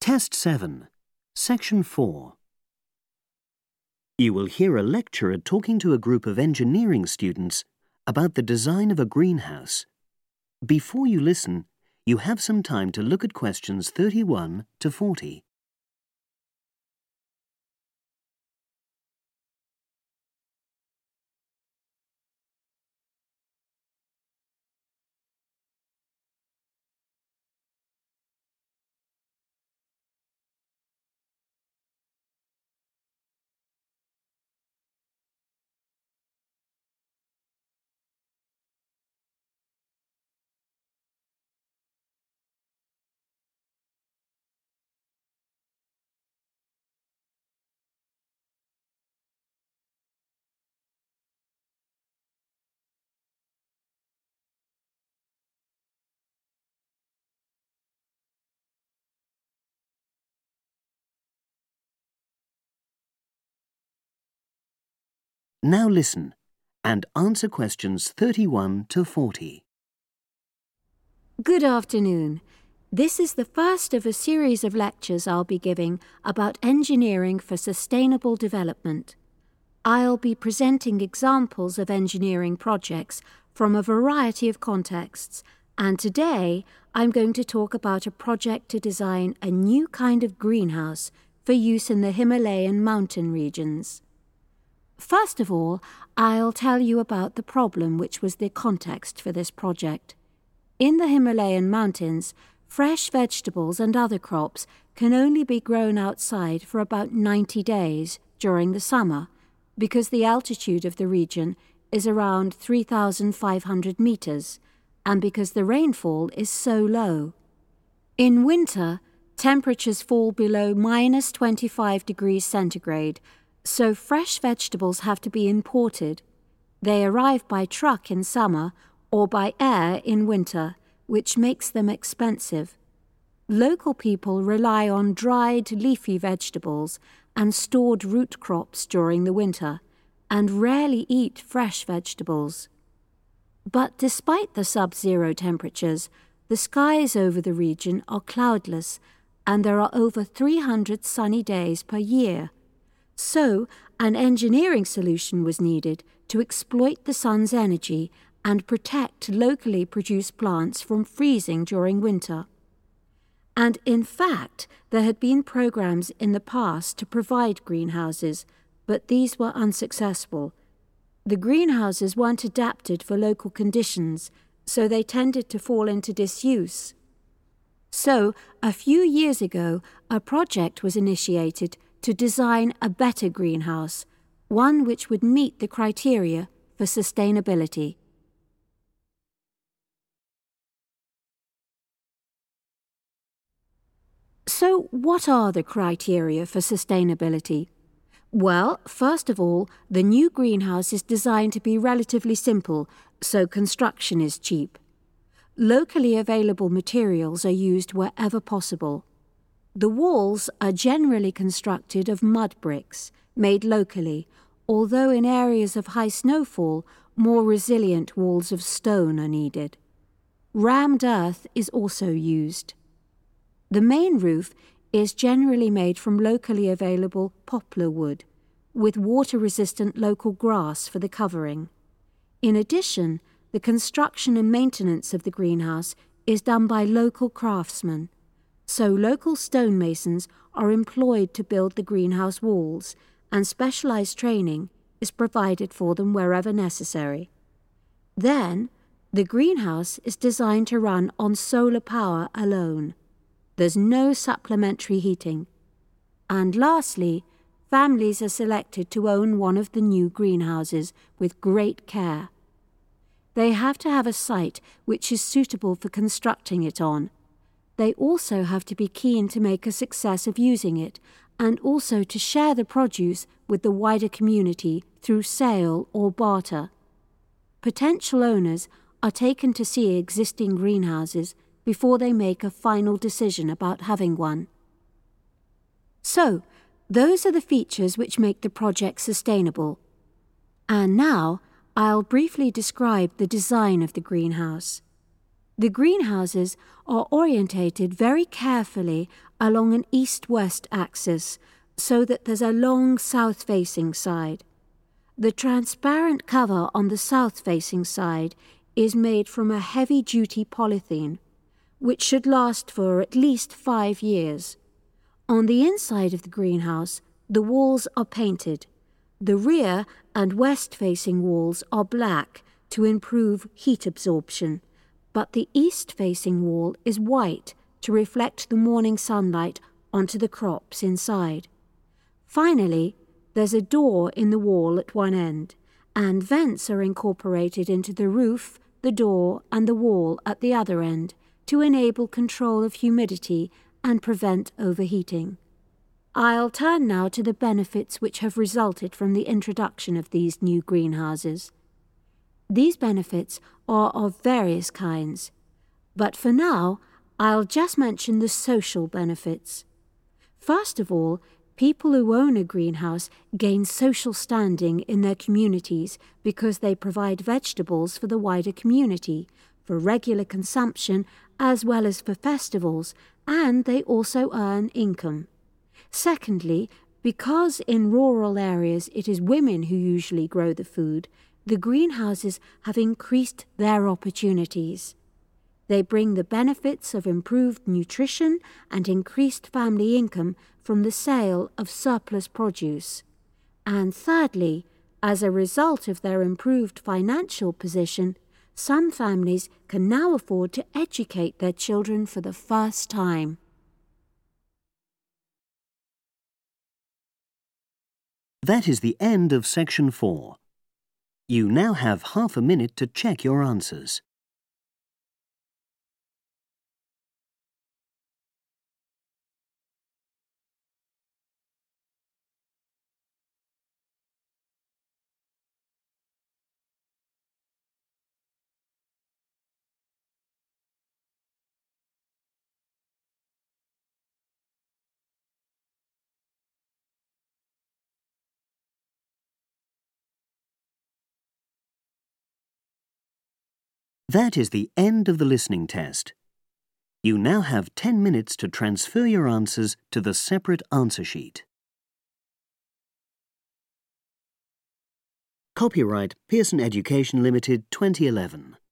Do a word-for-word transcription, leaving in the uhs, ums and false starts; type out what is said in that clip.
Test seven, Section four. You will hear a lecturer talking to a group of engineering students about the design of a greenhouse. Before you listen, you have some time to look at questions thirty-one to forty. Now listen and answer questions thirty-one to forty. Good afternoon. This is the first of a series of lectures I'll be giving about engineering for sustainable development. I'll be presenting examples of engineering projects from a variety of contexts, and today I'm going to talk about a project to design a new kind of greenhouse for use in the Himalayan mountain regions. First of all, I'll tell you about the problem which was the context for this project. In the Himalayan mountains, fresh vegetables and other crops can only be grown outside for about ninety days during the summer because the altitude of the region is around three thousand five hundred meters and because the rainfall is so low. In winter, temperatures fall below minus twenty-five degrees centigrade, so fresh vegetables have to be imported. They arrive by truck in summer or by air in winter, which makes them expensive. Local people rely on dried leafy vegetables and stored root crops during the winter, and rarely eat fresh vegetables. But despite the sub-zero temperatures, the skies over the region are cloudless, and there are over three hundred sunny days per year. So, an engineering solution was needed to exploit the sun's energy and protect locally produced plants from freezing during winter. And in fact, there had been programs in the past to provide greenhouses, but these were unsuccessful. The greenhouses weren't adapted for local conditions, so they tended to fall into disuse. So, a few years ago, a project was initiated to design a better greenhouse, one which would meet the criteria for sustainability. So, what are the criteria for sustainability? Well, first of all, the new greenhouse is designed to be relatively simple, so construction is cheap. Locally available materials are used wherever possible. The walls are generally constructed of mud bricks, made locally, although in areas of high snowfall, more resilient walls of stone are needed. Rammed earth is also used. The main roof is generally made from locally available poplar wood, with water-resistant local grass for the covering. In addition, the construction and maintenance of the greenhouse is done by local craftsmen. So local stonemasons are employed to build the greenhouse walls, and specialized training is provided for them wherever necessary. Then, the greenhouse is designed to run on solar power alone. There's no supplementary heating. And lastly, families are selected to own one of the new greenhouses with great care. They have to have a site which is suitable for constructing it on. They also have to be keen to make a success of using it, and also to share the produce with the wider community through sale or barter. Potential owners are taken to see existing greenhouses before they make a final decision about having one. So, those are the features which make the project sustainable. And now, I'll briefly describe the design of the greenhouse. The greenhouses are orientated very carefully along an east-west axis so that there's a long south-facing side. The transparent cover on the south-facing side is made from a heavy-duty polythene, which should last for at least five years. On the inside of the greenhouse, the walls are painted. The rear and west-facing walls are black to improve heat absorption, but the east-facing wall is white to reflect the morning sunlight onto the crops inside. Finally, there's a door in the wall at one end, and vents are incorporated into the roof, the door, and the wall at the other end to enable control of humidity and prevent overheating. I'll turn now to the benefits which have resulted from the introduction of these new greenhouses. These benefits are of various kinds, but for now I'll just mention the social benefits. First of all, people who own a greenhouse gain social standing in their communities because they provide vegetables for the wider community, for regular consumption as well as for festivals, and they also earn income. Secondly, because in rural areas it is women who usually grow the food, the greenhouses have increased their opportunities. They bring the benefits of improved nutrition and increased family income from the sale of surplus produce. And thirdly, as a result of their improved financial position, some families can now afford to educate their children for the first time. That is the end of section four. You now have half a minute to check your answers. That is the end of the listening test. You now have ten minutes to transfer your answers to the separate answer sheet. Copyright Pearson Education Limited twenty eleven.